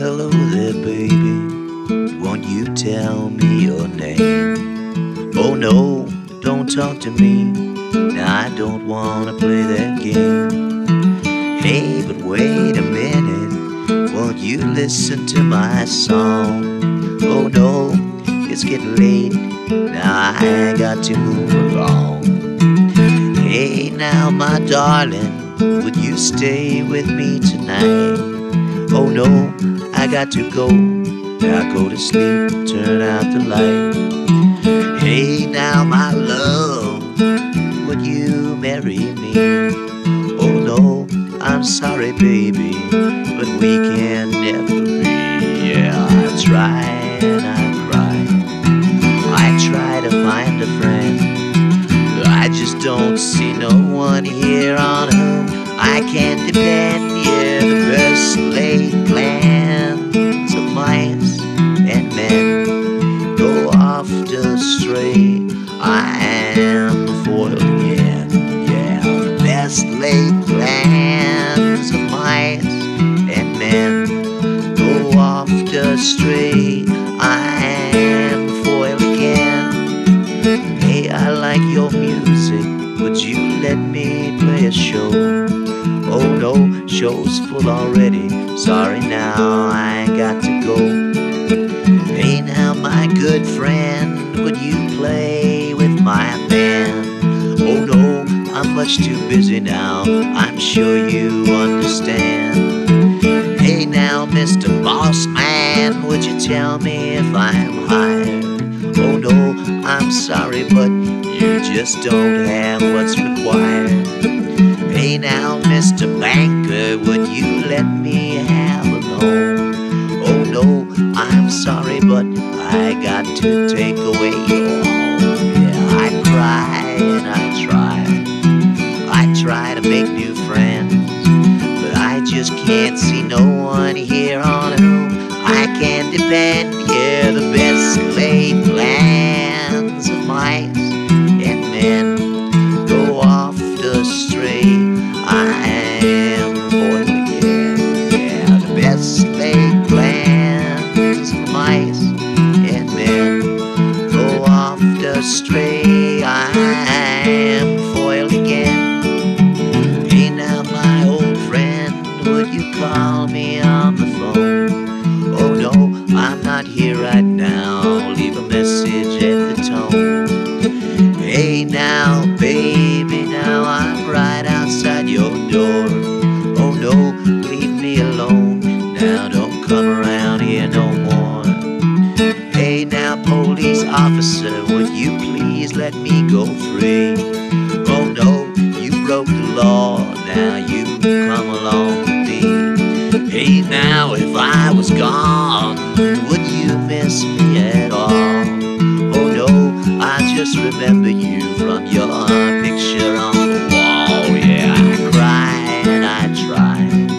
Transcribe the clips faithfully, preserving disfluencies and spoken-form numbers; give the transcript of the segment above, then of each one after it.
Hello there, baby. Won't you tell me your name? Oh no, don't talk to me. Now I don't wanna play that game. Hey, but wait a minute. Won't you listen to my song? Oh no, it's getting late. Now I got to move along. Hey now, my darling, would you stay with me tonight? Oh no, I got to go. Now go to sleep, turn out the light. Hey now, my love, would you marry me? Oh no, I'm sorry, baby, but we can never be. Yeah, I try and I cry. I try to find a friend. I just don't see no one here on whom I can depend. Yeah, the best laid plans of mice and men go off astray. I am the foil again. Yeah, the best laid plans of mice and men go off astray. I am the foil again. Hey, I like your music. Would you let me play a show? Oh no, show's full already. Sorry now, I got to go. Hey now, my good friend, would you play with my band? Oh no, I'm much too busy now. I'm sure you understand. Hey now, Mister Boss Man, would you tell me if I'm hired? Oh no, I'm sorry, but you just don't have what's required. Hey now, Mister Banker, would you let me have a loan? Oh no, I'm sorry, but I got to take away your home. Yeah, I cry and I try. I try to make new friends, but I just can't see no one here on whom I can depend. Yeah, the best laid plans of mice and men go off astray. I am the foil again. Yeah, the best laid plans of mice and men go off astray. I am the foil again. Hey now, my old friend, would you call me on the phone? Oh no, I'm not here right now. Leave a message at the tone. Hey now, baby, now I'm right outside your door. Oh no, leave me alone. Now don't come around here no more. Hey now, police officer, would you please let me go free? Oh no, you broke the law. Now you come along with me. Hey now, if I was gone, would you miss me at all? Oh no, I just remember you from your picture on the wall. Yeah, I cry and I try.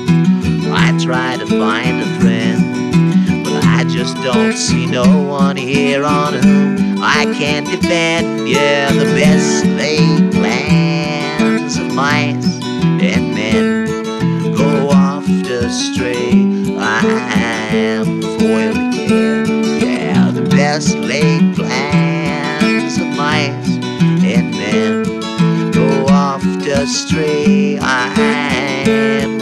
I try to find a friend, but I just don't see no one here on whom I can depend. Yeah, the best laid plans of mice and men go off astray. I am the foil again. Yeah, the best laid plans of mice and men go off astray. I am